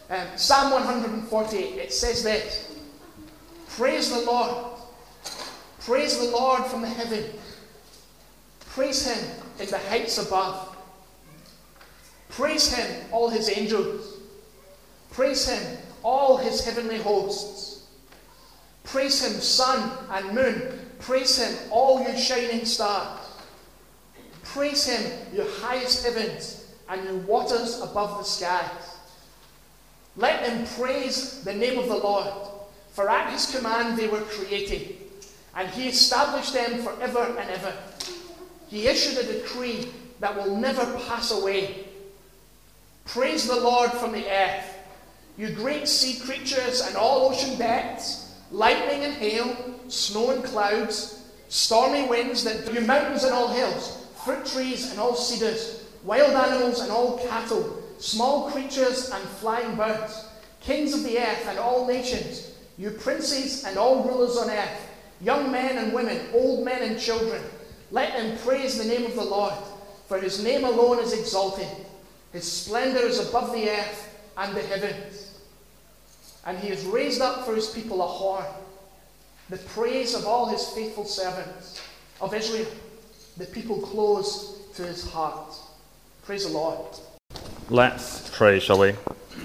Psalm 148, it says this: praise the Lord. Praise the Lord from the heavens. Praise him in the heights above. Praise him, all his angels. Praise him, all his heavenly hosts. Praise him, sun and moon. Praise him, all you shining stars. Praise him, your highest heavens and your waters above the skies. Let them praise the name of the Lord, for at his command they were created, and he established them forever and ever. He issued a decree that will never pass away. Praise the Lord from the earth, you great sea creatures and all ocean depths, lightning and hail, snow and clouds, stormy winds that do mountains and all hills, fruit trees and all cedars, wild animals and all cattle, small creatures and flying birds, kings of the earth and all nations, you princes and all rulers on earth, young men and women, old men and children. Let them praise the name of the Lord, for his name alone is exalted. His splendor is above the earth and the heavens. And he has raised up for his people a horn, the praise of all his faithful servants of Israel, the people close to his heart. Praise the Lord. Let's pray, shall we?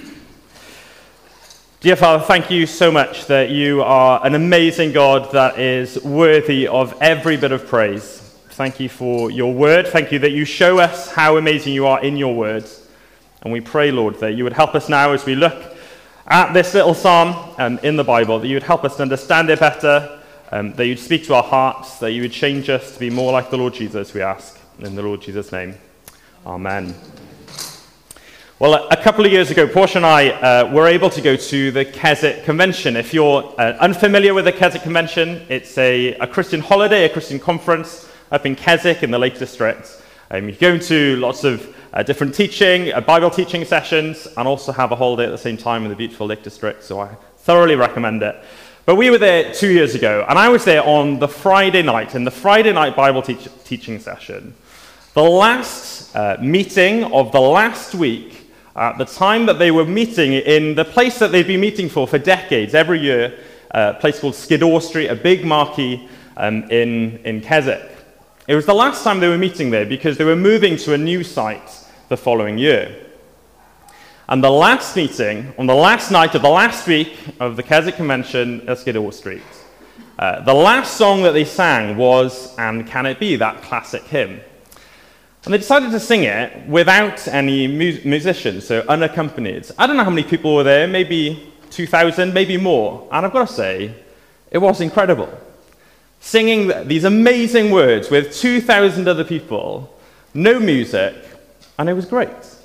Dear Father, thank you so much that you are an amazing God that is worthy of every bit of praise. Thank you for your word. Thank you that you show us how amazing you are in your words. And we pray, Lord, that you would help us now as we look at this little psalm in the Bible, that you would help us to understand it better, that you'd speak to our hearts, that you would change us to be more like the Lord Jesus, we ask. In the Lord Jesus' name, amen. Well, a couple of years ago, Portia and I were able to go to the Keswick Convention. If you're unfamiliar with the Keswick Convention, it's a Christian holiday, a Christian conference up in Keswick in the Lake District. You go to lots of different teaching, Bible teaching sessions, and also have a holiday at the same time in the beautiful Lake District, so I thoroughly recommend it. But we were there 2 years ago, and I was there on the Friday night, in the Friday night Bible teaching session. The last meeting of the last week, at the time that they were meeting in the place that they'd been meeting for decades, every year, a place called Skiddaw Street, a big marquee in Keswick. It was the last time they were meeting there because they were moving to a new site the following year. And the last meeting, on the last night of the last week of the Keswick Convention at Skiddaw Street, the last song that they sang was "And Can It Be?", that classic hymn. And they decided to sing it without any musicians, so unaccompanied. I don't know how many people were there, maybe 2,000, maybe more. And I've got to say, it was incredible. Singing these amazing words with 2,000 other people, no music, and it was great.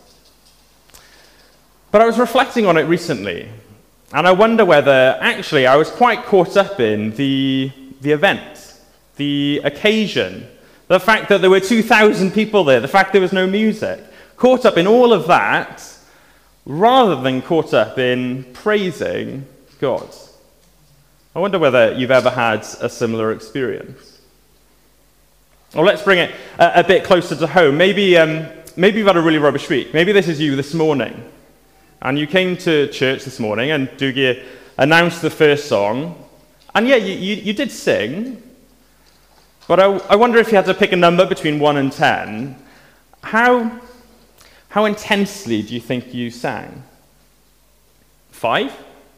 But I was reflecting on it recently, and I wonder whether actually I was quite caught up in the event, the occasion, the fact that there were 2,000 people there, the fact there was no music, caught up in all of that, rather than caught up in praising God. I wonder whether you've ever had a similar experience. Well, let's bring it a bit closer to home. Maybe you've had a really rubbish week. Maybe this is you this morning. And you came to church this morning and Dougie announced the first song. And yeah, you did sing. But I wonder if you had to pick a number between 1 and 10, how intensely do you think you sang? 5?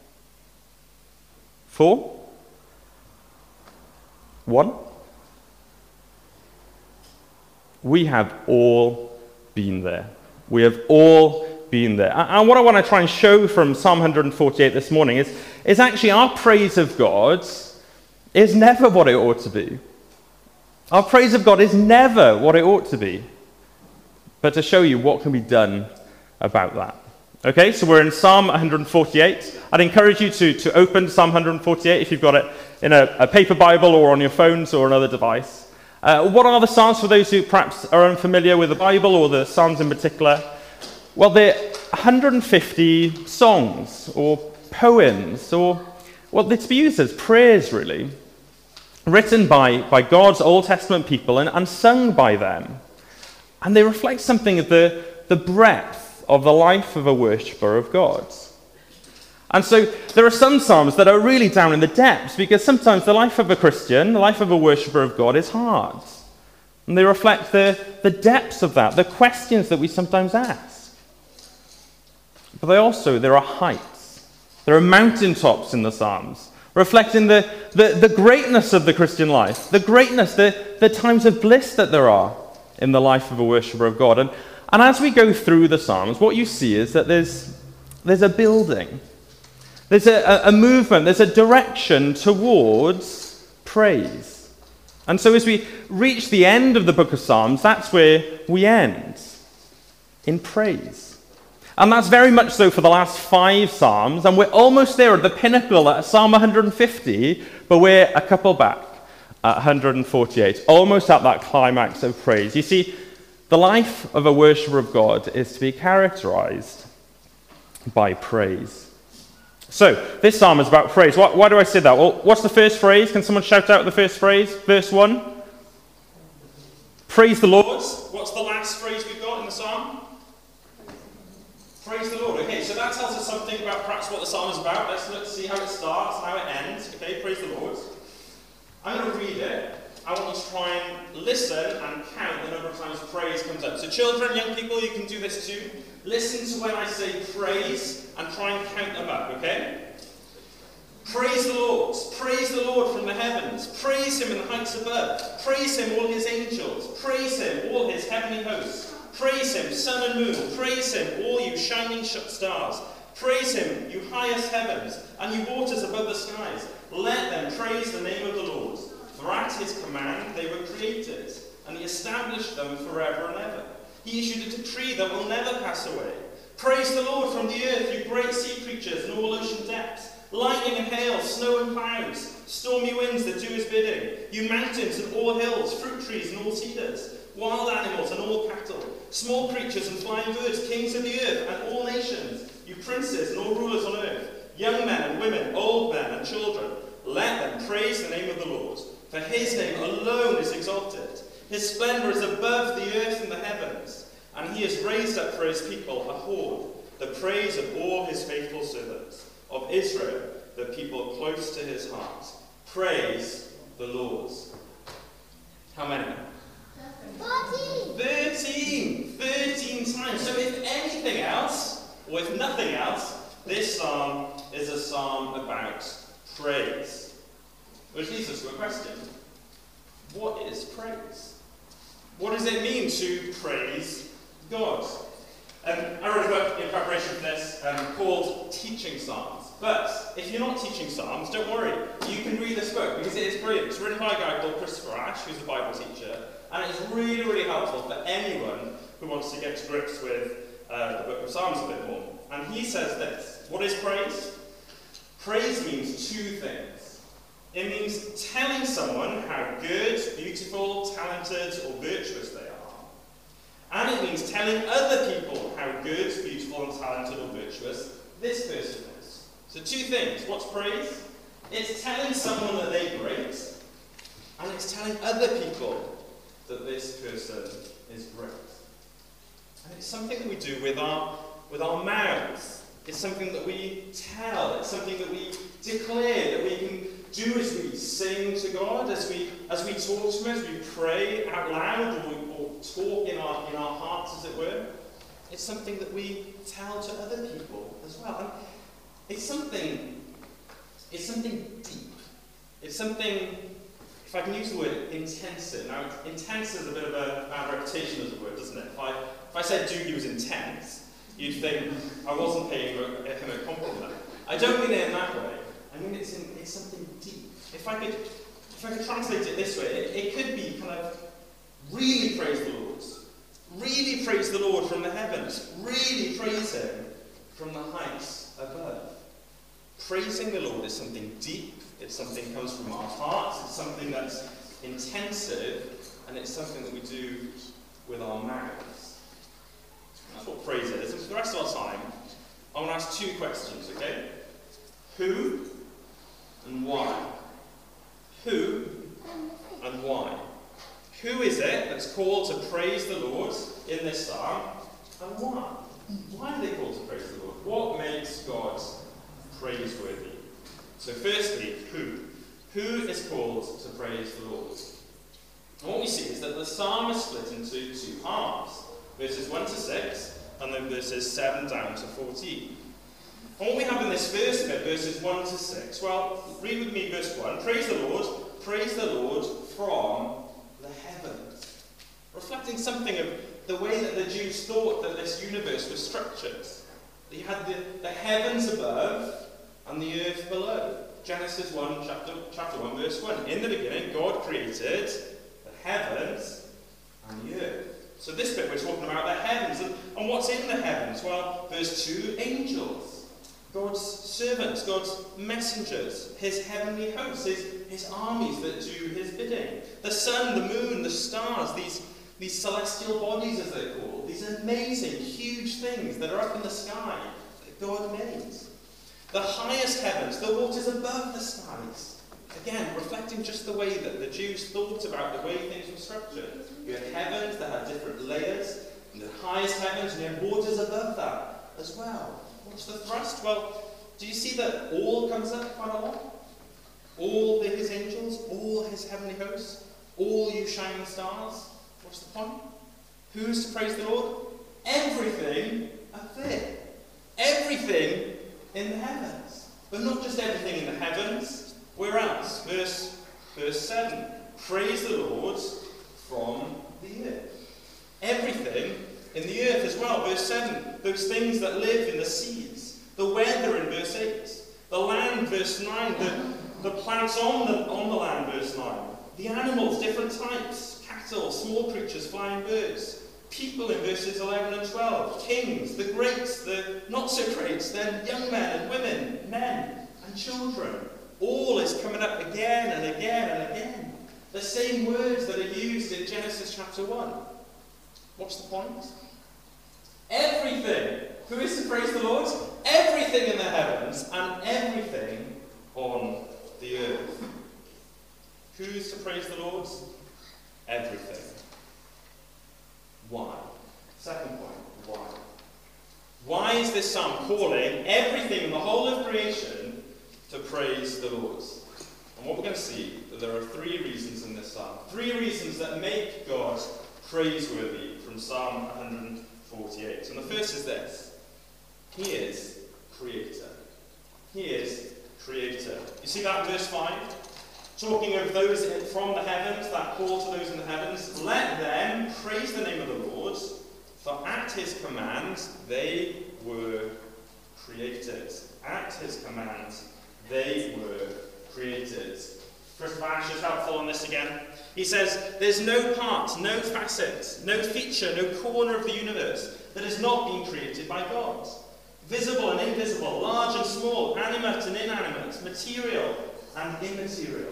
4? 1? We have all been there. We have all been there. And what I want to try and show from Psalm 148 this morning is actually our praise of God is never what it ought to be. Our praise of God is never what it ought to be. But to show you what can be done about that. Okay, so we're in Psalm 148. I'd encourage you to open Psalm 148 if you've got it in a paper Bible or on your phones or another device. What are the Psalms for those who perhaps are unfamiliar with the Bible or the Psalms in particular? Well, they're 150 songs or poems or, well, they're to be used as prayers, really, written by God's Old Testament people and sung by them. And they reflect something of the breadth of the life of a worshipper of God. And so there are some psalms that are really down in the depths, because sometimes the life of a Christian, the life of a worshipper of God, is hard. And they reflect the depths of that, the questions that we sometimes ask. But there are heights. There are mountaintops in the psalms, reflecting the greatness of the Christian life, the greatness, the times of bliss that there are in the life of a worshipper of God. And as we go through the psalms, what you see is that there's a building. There's a movement, there's a direction towards praise. And so as we reach the end of the book of Psalms, that's where we end, in praise. And that's very much so for the last 5 psalms, and we're almost there at the pinnacle at Psalm 150, but we're a couple back at 148, almost at that climax of praise. You see, the life of a worshipper of God is to be characterized by praise. So, this psalm is about praise. Why do I say that? Well, what's the first phrase? Can someone shout out the first phrase? Verse 1. Praise the Lord. What's the last phrase we've got in the psalm? Praise the Lord. Okay, so that tells us something about perhaps what the psalm is about. Let's see how it starts and how it ends. Okay, praise the Lord. I'm going to read it. I want you to try and listen and count the number of times praise comes up. So children, young people, you can do this too. Listen to when I say praise and try and count them up, okay? Praise the Lord. Praise the Lord from the heavens. Praise him in the heights above. Praise him, all his angels. Praise him, all his heavenly hosts. Praise him, sun and moon. Praise him, all you shining stars. Praise him, you highest heavens, and you waters above the skies. Let them praise the name of the Lord. For at his command they were created, and he established them forever and ever. He issued a decree that will never pass away. Praise the Lord from the earth, you great sea creatures and all ocean depths. Lightning and hail, snow and clouds, stormy winds that do his bidding. You mountains and all hills, fruit trees and all cedars, wild animals and all cattle, small creatures and flying birds, kings of the earth and all nations. You princes and all rulers on earth, young men and women, old men and children. Let them praise the name of the Lord. For his name alone is exalted. His splendor is above the earth and the heavens. And he has raised up for his people a horn, the praise of all his faithful servants, of Israel, the people close to his heart. Praise the Lord. How many? 13 times. So if anything else, or if nothing else, this psalm is a psalm about praise. Which leads us to a question. What is praise? What does it mean to praise God? I wrote a book in preparation for this called Teaching Psalms. But if you're not teaching Psalms, don't worry. You can read this book because it is brilliant. It's written by a guy called Christopher Ash, who's a Bible teacher. And it's really, really helpful for anyone who wants to get to grips with the book of Psalms a bit more. And he says this. What is praise? Praise means 2 things. It means telling someone how good, beautiful, talented, or virtuous they are. And it means telling other people how good, beautiful, and talented, or virtuous this person is. So 2 things. What's praise? It's telling someone that they're great, and it's telling other people that this person is great. And it's something that we do with our mouths. It's something that we tell. It's something that we declare, that we can do as we sing to God, as we talk to Him, as we pray out loud, or talk in our hearts, as it were. It's something that we tell to other people as well. And it's something deep. It's something, if I can use the word, intensive. Now, intense is a bit of a bad reputation as a word, doesn't it? If I said Doogie was intense, you'd think I wasn't paying him a compliment. I don't mean it in that way. I mean it's something deep. If I could translate it this way, it could be kind of really praise the Lord. Really praise the Lord from the heavens. Really praise Him from the heights above. Praising the Lord is something deep. It's something that comes from our hearts. It's something that's intensive. And it's something that we do with our mouths. That's what praise is. And for the rest of our time, I want to ask 2 questions, okay? Who and why? Who and why? Who is it that's called to praise the Lord in this psalm, and why? Why are they called to praise the Lord? What makes God praise? praiseworthy. So firstly, who? Who is called to praise the Lord? And what we see is that the psalm is split into two halves, verses 1 to 6, and then verses 7 down to 14. And what we have in this first bit, verses 1 to 6, well, read with me verse 1. Praise the Lord from the heavens. Reflecting something of the way that the Jews thought that this universe was structured. You had the heavens above and the earth below. Genesis 1, chapter 1, verse 1. In the beginning, God created the heavens and the earth. So this bit we're talking about the heavens. And what's in the heavens? Well, verse 2, angels. God's servants, God's messengers, his heavenly hosts, his armies that do his bidding. The sun, the moon, the stars, these celestial bodies as they're called, these amazing, huge things that are up in the sky that God made. The highest heavens, the waters above the skies. Again, reflecting just the way that the Jews thought about the way things were structured. You had heavens that had different layers, and the highest heavens, and you had waters above that as well. What's the thrust? Well, do you see that all comes up quite a lot? All his angels, all his heavenly hosts, all you shining stars. What's the point? Who's to praise the Lord? Everything up there. Everything in the heavens. But not just everything in the heavens. Where else? Verse 7. Praise the Lord from the earth. Everything in the earth as well. Verse 7. Those things that live in the seas. The weather in verse 8. The land, verse 9. The plants on the land, verse 9. The animals, different types. Cattle, small creatures, flying birds. People in verses 11 and 12. Kings, the greats, the not so greats. Then young men and women, men and children. All is coming up again and again and again. The same words that are used in Genesis chapter 1. What's the point? Everything. Who is to praise the Lord? Everything in the heavens and everything on the earth. Who's to praise the Lord? Everything. Why? Second point, why? Why is this psalm calling everything in the whole of creation to praise the Lord? And what we're going to see, that there are three reasons in this psalm. Three reasons that make God praiseworthy from Psalm 148. And the first is this. He is creator. He is creator. You see that in verse 5? Talking of those from the heavens, that call to those in the heavens. Let them praise the name of the Lord, for at his command they were created. At his command they were created. Christopher Ash is helpful on this again. He says, there's no part, no facet, no feature, no corner of the universe that has not been created by God. Visible and invisible, large and small, animate and inanimate, material and immaterial.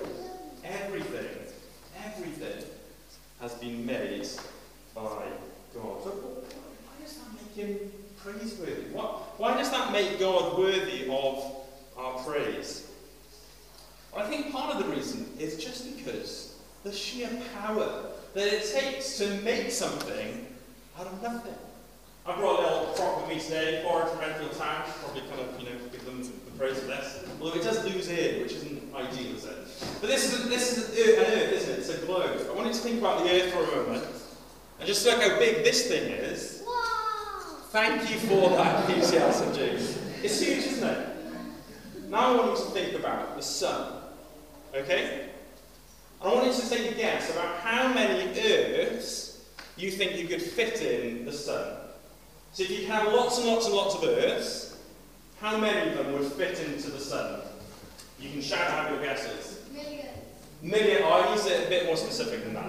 Everything has been made by God. So why does that make him praiseworthy? Why does that make God worthy of our praise? Well, I think part of the reason is just because the sheer power that it takes to make something out of nothing. I brought a little prop with me today, borrowed from Enfield Town, probably kind of, give them the praise for this. Although it does lose air, which isn't ideal, is it? But this is an earth, isn't it? It's a globe. I want you to think about the earth for a moment, and just look how big this thing is. Wow. Thank you for that enthusiasm, James. It's huge, isn't it? Now I want you to think about the sun, okay? And I want you to take a guess about how many earths you think you could fit in the sun. So if you have lots and lots and lots of earths, how many of them would fit into the sun? You can shout out your guesses. Million. Oh, I use it a bit more specific than that.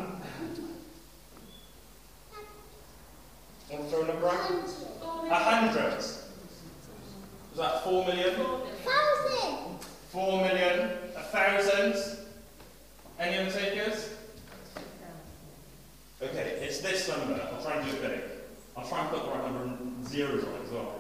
Want to throw a number out? 100. Was that 4 million? 1,000. 4 million. 1,000. Any other takers? Okay, it's this number. I'll try and do it big. I'll try and put the right number and zeros on it as well.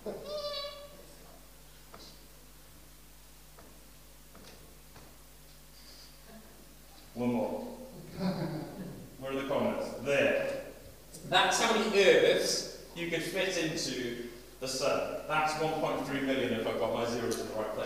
One more. Where are the comments? There. That's how many earths you could fit into the sun. That's 1.3 million if I've got my zeros in the right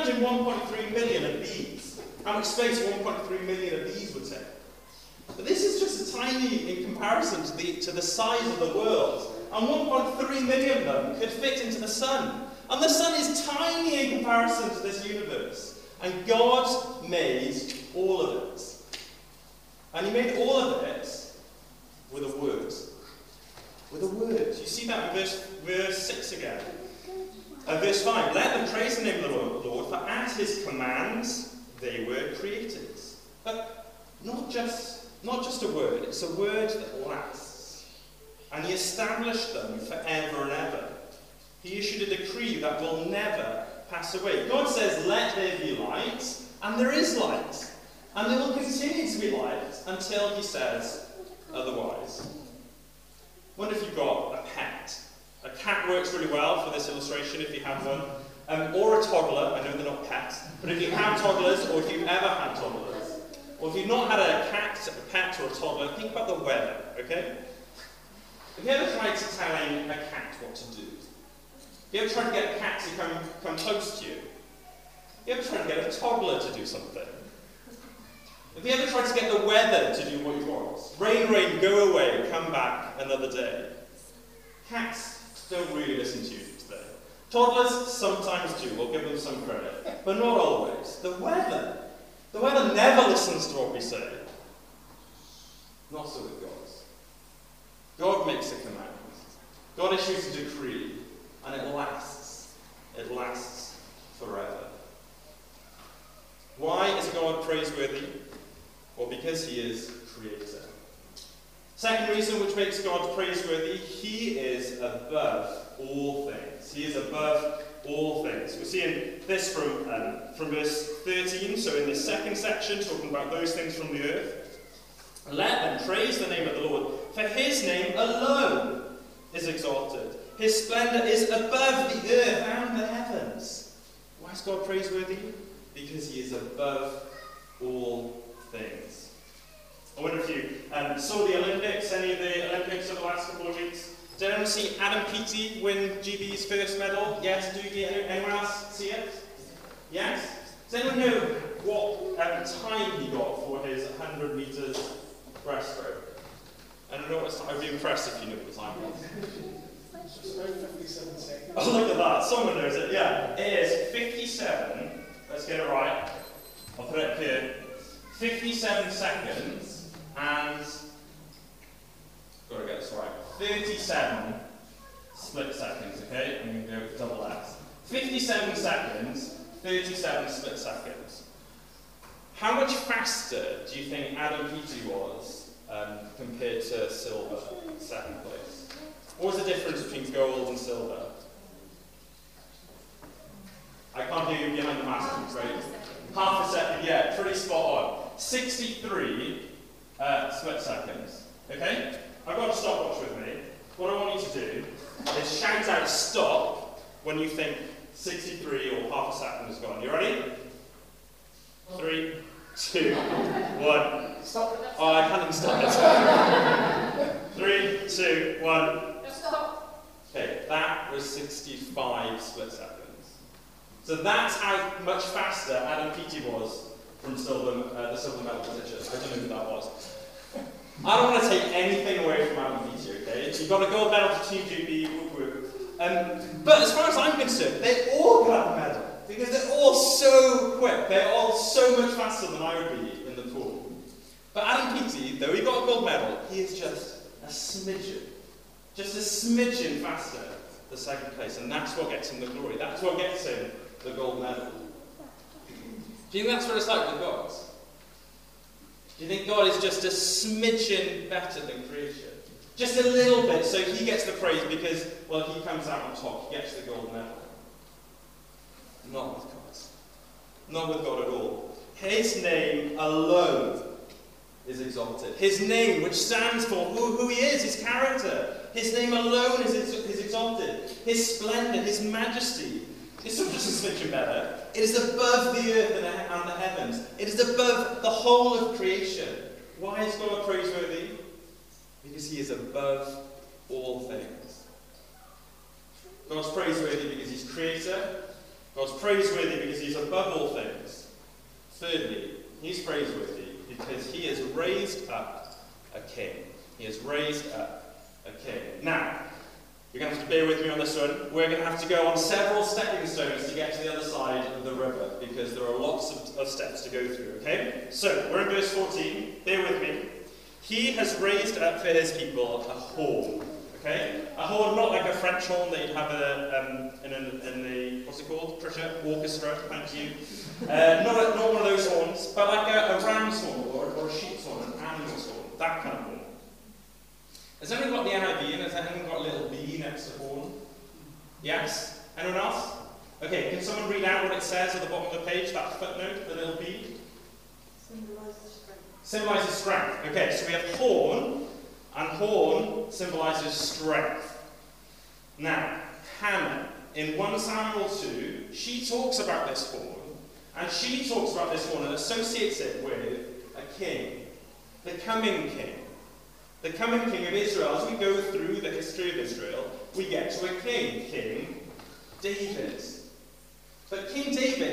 imagine 1.3 million of these? How much space 1.3 million of these would take? But this is just a tiny in comparison to the size of the world. And 1.3 million of them could fit into the sun. And the sun is tiny in comparison to this universe. And God made all of it. And he made all of it with a word. With a word. You see that in verse 6 again. Verse 5. Let them praise the name of the Lord, for at his commands they were created. But not just a word, it's a word that lasts. And he established them forever and ever. He issued a decree that will never pass away. God says, let there be light, and there is light. And there will continue to be light until he says otherwise. I wonder if you've got a pet. A cat works really well for this illustration if you have one. Or a toddler. I know they're not pets. But if you have toddlers, or if you've ever had toddlers, or if you've not had a cat, a pet, or a toddler, think about the weather, okay? Have you ever tried telling a cat what to do? Have you ever tried to get a cat to come close to you? Have you ever tried to get a toddler to do something? Have you ever tried to get the weather to do what you want? Rain, rain, go away, come back another day. Cats don't really listen to you today. Toddlers sometimes do, we'll give them some credit, but not always. The weather never listens to what we say. Not so with God. God makes a command. God issues a decree, and it lasts. It lasts forever. Why is God praiseworthy? Well, because he is creator. Second reason which makes God praiseworthy, he is above all things. He is above all things. We're seeing this from verse 13, so in the second section, talking about those things from the earth. Let them praise the name of the Lord, for his name alone is exalted. His splendour is above the earth and the heavens. Why is God praiseworthy? Because he is above all things. I wonder if you saw the Olympics, any of the Olympics of the last couple of weeks. Did anyone see Adam Peaty win GB's first medal? Yes, anyone else see it? Yes? Does anyone know what time he got for his 100 metres breaststroke? I don't know what time. I'd be impressed if you knew what the time was. It's about 57 seconds. Oh, look at that. Someone knows it. Yeah. It is 57. Let's get it right. I'll put it up here. 57 seconds and... got to get this right. 37 split seconds, okay? I'm going to go with double S. 57 seconds, 37 split seconds. How much faster do you think Adam Peaty was compared to silver, second place? What was the difference between gold and silver? I can't hear you behind the mask, right? Half a second, yeah, pretty spot on. 63 split seconds, okay? I've got a stopwatch with me. What I want you to do is shout out stop when you think 63 or half a second has gone. You ready? 3, 2, 1. Stop it. Oh, I can't even stop it. 3, 2, 1. Stop. Okay, that was 65 split seconds. So that's how much faster Adam Peaty was from the silver medal position. I don't know who that was. I don't want to take anything away from Adam Peaty, okay? You've got a gold medal for Team GB, but as far as I'm concerned, they all got a medal. Because they're all so quick. They're all so much faster than I would be in the pool. But Adam Peaty, though he got a gold medal, he is just a smidgen. Just a smidgen faster the second place. And that's what gets him the glory. That's what gets him the gold medal. Do you think that's what it's like with God? Do you think God is just a smidgen better than creation? Just a little bit, so he gets the praise because, well, he comes out on top. He gets the gold medal. Not with God. Not with God at all. His name alone is exalted. His name, which stands for who he is, his character. His name alone is exalted. His splendour, his majesty. It's not just a smidgen better. It is above the earth and the heavens. It is above the whole of creation. Why is God praiseworthy? Because he is above all things. God's praiseworthy because he's creator. God's praiseworthy because he's above all things. Thirdly, he's praiseworthy because he has raised up a king. He has raised up a king. Now, you're going to have to bear with me on this one. We're going to have to go on several stepping stones to get to the other side of the river because there are lots of steps to go through, okay? So, we're in verse 14. Bear with me. He has raised up for his people a horn. Okay? A horn, not like a French horn that you'd have in the what's it called, Trisha? Orchestra, thank you. Not one of those horns, but like a ram's horn or a sheep's horn, an animal's horn, that kind of horn. Has anyone got the NIV and has anyone got a little B next to horn? Yes? Anyone else? Okay, can someone read out what it says at the bottom of the page, that footnote, the little B? Symbolizes strength. Symbolizes strength. Okay, so we have horn, and horn symbolizes strength. Now, Hannah, in 1 Samuel 2, she talks about this horn, and she talks about this horn and associates it with a king, the coming king. The coming king of Israel. As we go through the history of Israel, we get to a king, King David. But King David,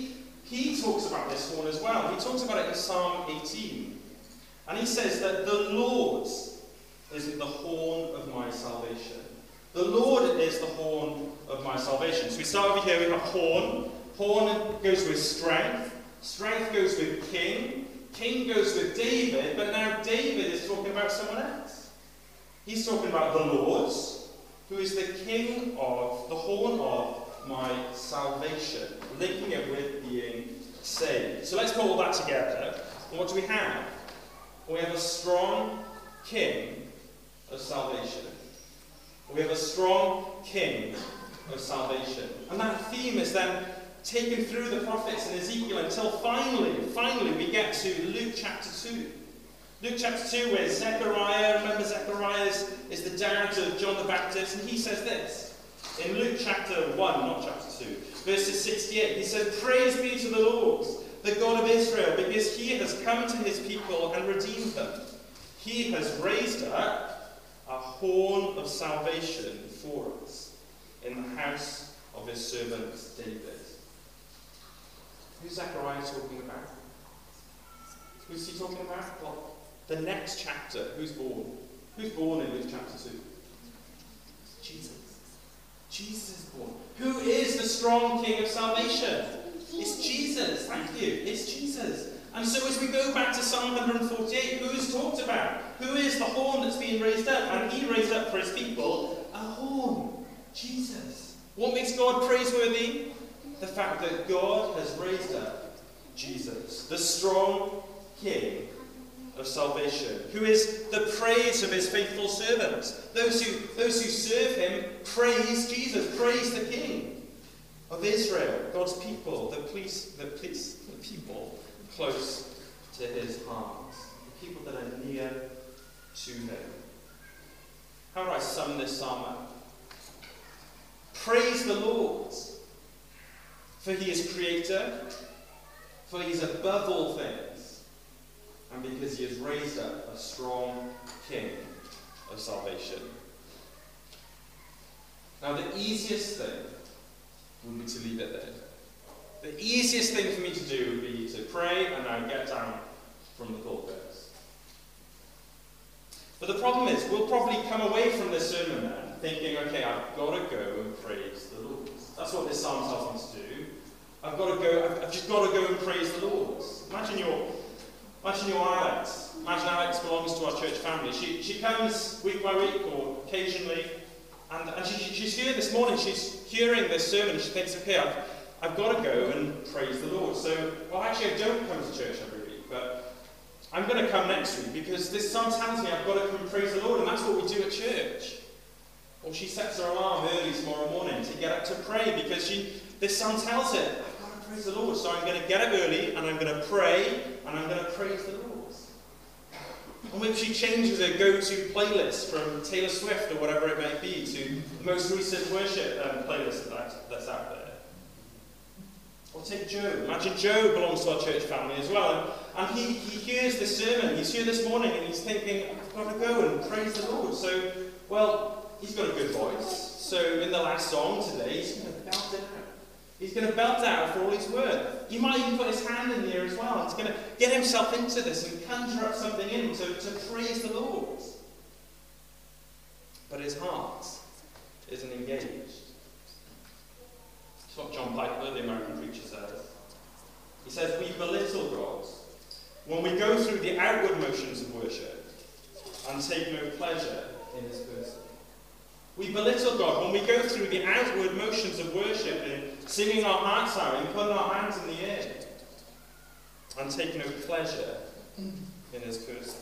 he talks about this horn as well. He talks about it in Psalm 18. And he says that the Lord is the horn of my salvation. The Lord is the horn of my salvation. So we start over here, we have horn. Horn goes with strength. Strength goes with king. King goes with David. But now David is talking about someone else. He's talking about the Lord, who is the king of, the horn of my salvation. Linking it with being saved. So let's put all that together. And what do we have? We have a strong king of salvation. We have a strong king of salvation. And that theme is then taken through the prophets and Ezekiel until finally we get to Luke chapter 2. Luke chapter 2 where Zechariah, remember Zechariah is the dad of John the Baptist, and he says this. In Luke chapter 1, not chapter 2, verses 68, he says, "Praise be to the Lord, the God of Israel, because he has come to his people and redeemed them. He has raised up a horn of salvation for us in the house of his servant David." Who's Zechariah talking about? Who's he talking about? Well, the next chapter. Who's born? Who's born in Luke chapter 2? Jesus. Jesus is born. Who is the strong king of salvation? It's Jesus. Thank you. It's Jesus. And so as we go back to Psalm 148, who is talked about? Who is the horn that's being raised up? And he raised up for his people a horn. Jesus. What makes God praiseworthy? The fact that God has raised up Jesus, the strong king of salvation, who is the praise of his faithful servants. Those who serve him praise Jesus, praise the King of Israel, God's people, the people close to his heart, the people that are near to him. How do I sum this psalm up? Praise the Lord, for he is creator, for he is above all things, and because he has raised up a strong king of salvation. Now the easiest thing would be to leave it there. The easiest thing for me to do would be to pray and now get down from the pulpit. But the problem is, we'll probably come away from this sermon then thinking, okay, I've got to go and praise the Lord. That's what this psalm tells me to do. I've just got to go and praise the Lord. Imagine your Alex. Imagine Alex belongs to our church family. She comes week by week or occasionally, and she's here this morning. She's hearing this sermon. She thinks, okay, I've got to go and praise the Lord. So, well, actually, I don't come to church every week, but I'm going to come next week because this psalm tells me I've got to come and praise the Lord, and that's what we do at church. Or she sets her alarm early tomorrow morning to get up to pray because this psalm tells her, I've got to praise the Lord. So I'm going to get up early and I'm going to pray and I'm going to praise the Lord. And when she changes her go-to playlist from Taylor Swift or whatever it might be to the most recent worship playlist that's out there. Or take Joe. Imagine Joe belongs to our church family as well. And he hears this sermon. He's here this morning and he's thinking, I've got to go and praise the Lord. So, well, he's got a good voice. So in the last song today, he's going to belt it out. He's going to belt out for all he's worth. He might even put his hand in the air as well. He's going to get himself into this and conjure up something in him to praise the Lord. But his heart isn't engaged. It's what John Piper, the American preacher, says. He says, we belittle God when we go through the outward motions of worship and take no pleasure in his person. We belittle God when we go through the outward motions of worship and singing our hearts out and putting our hands in the air and take no pleasure in his person.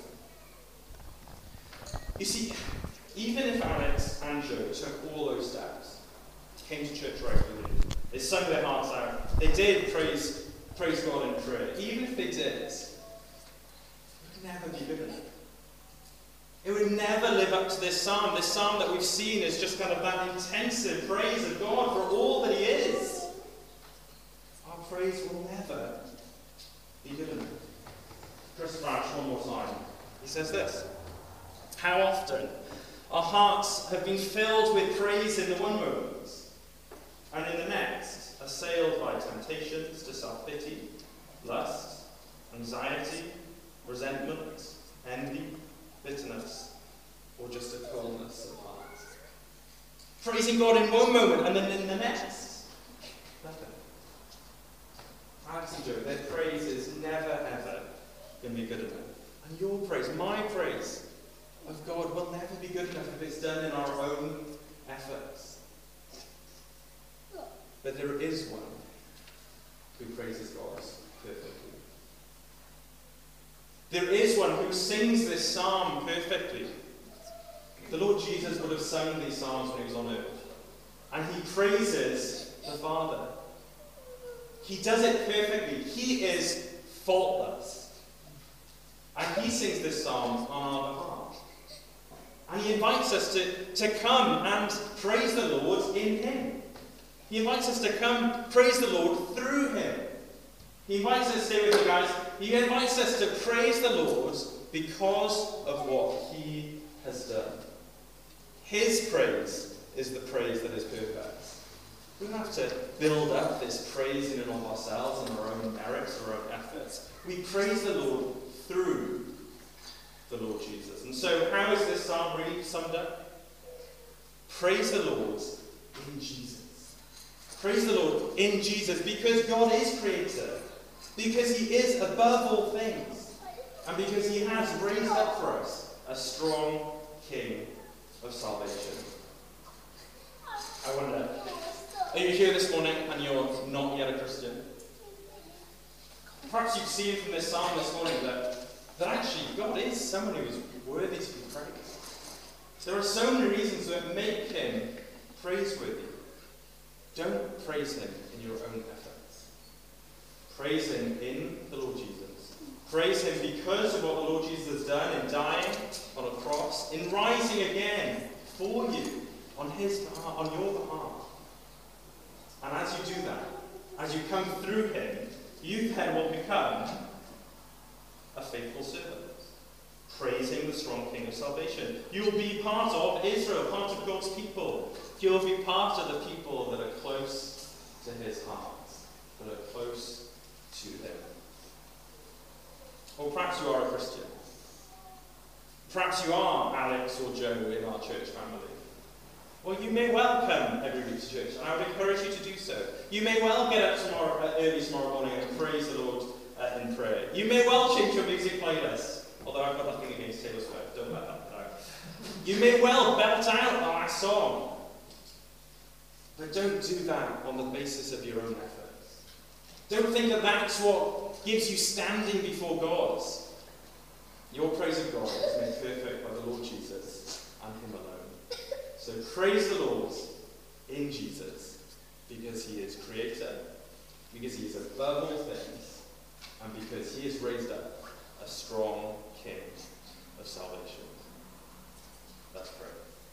You see, even if Alex and Joe took all those steps, came to church regularly, they sung their hearts out, they did praise God in prayer, even if they did, it would never be good enough. It would never live up to this psalm. This psalm that we've seen is just kind of that intensive praise of God for all that he is. Our praise will never be good enough. Chris Branch, one more time. He says this: how often our hearts have been filled with praise in the one moment, and in the next, assailed by temptations to self-pity, lust, anxiety, resentment, envy, bitterness, or just a coldness of heart. Praising God in one moment and then in the next, nothing. Alex and Joe, their praise is never ever going to be good enough. And your praise, my praise of God will never be good enough if it's done in our own efforts. But there is one who praises God perfectly. There is one who sings this psalm perfectly. The Lord Jesus would have sung these psalms when he was on earth. And he praises the Father. He does it perfectly. He is faultless. And he sings this psalm on our behalf. And he invites us to come and praise the Lord in him. He invites us to come praise the Lord through him. He invites us, stay with me guys, he invites us to praise the Lord because of what he has done. His praise is the praise that is perfect. We don't have to build up this praise in and of ourselves and our own merits or our own efforts. We praise the Lord through the Lord Jesus. And so how is this psalm really summed up? Praise the Lord in Jesus. Praise the Lord in Jesus because God is creator. Because he is above all things. And because he has raised up for us a strong King of salvation. I wonder, are you here this morning and you're not yet a Christian? Perhaps you've seen from this psalm this morning that actually God is someone who is worthy to be praised. There are so many reasons that make him praiseworthy. Don't praise him in your own efforts. Praise him in the Lord Jesus. Praise him because of what the Lord Jesus has done in dying on a cross, in rising again for you, on his behalf, on your behalf. And as you do that, as you come through him, you then will become a faithful servant, praising the strong King of salvation. You will be part of Israel, part of God's people. You will be part of the people that are close to his heart, that are close to him. Or perhaps you are a Christian. Perhaps you are Alex or Joe in our church family. Well, you may well come every week to church, and I would encourage you to do so. You may well get up early tomorrow morning and praise the Lord in prayer. You may well change your music playlist, although I've got nothing against Taylor Swift, don't let that down. You may well belt out our song, but don't do that on the basis of your own efforts. Don't think that that's what gives you standing before God. Your praise of God is made perfect by the Lord Jesus and him alone. So praise the Lord in Jesus because he is creator, because he is above all things, and because he has raised up a strong King of salvation. Let's pray.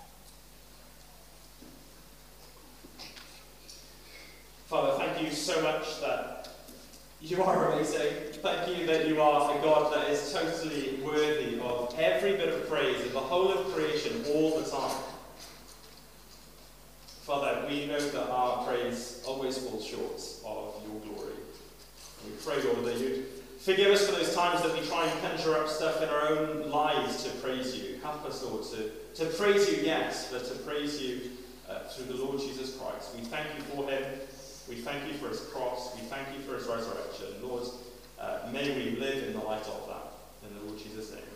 Father, thank you so much that you are amazing. Thank you that you are a God that is totally worthy of every bit of praise in the whole of creation all the time. Father, we know that our praise always falls short of your glory. We pray, Lord, that you'd forgive us for those times that we try and conjure up stuff in our own lives to praise you. Help us, Lord, to praise you, yes, but to praise you through the Lord Jesus Christ. We thank you for him. We thank you for his cross. We thank you for his resurrection. Lord, may we live in the light of that. In the Lord Jesus' name.